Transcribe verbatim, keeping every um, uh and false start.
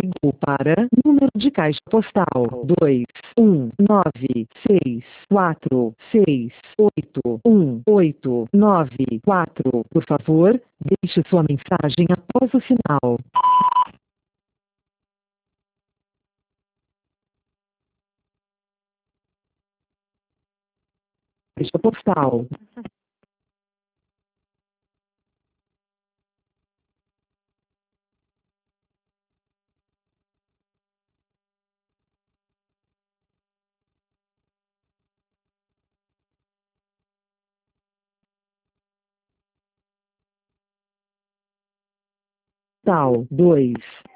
Ligou para número de caixa postal dois um nove seis quatro seis oito um oito nove quatro. Por favor, deixe sua mensagem após o sinal. Caixa postal tal dois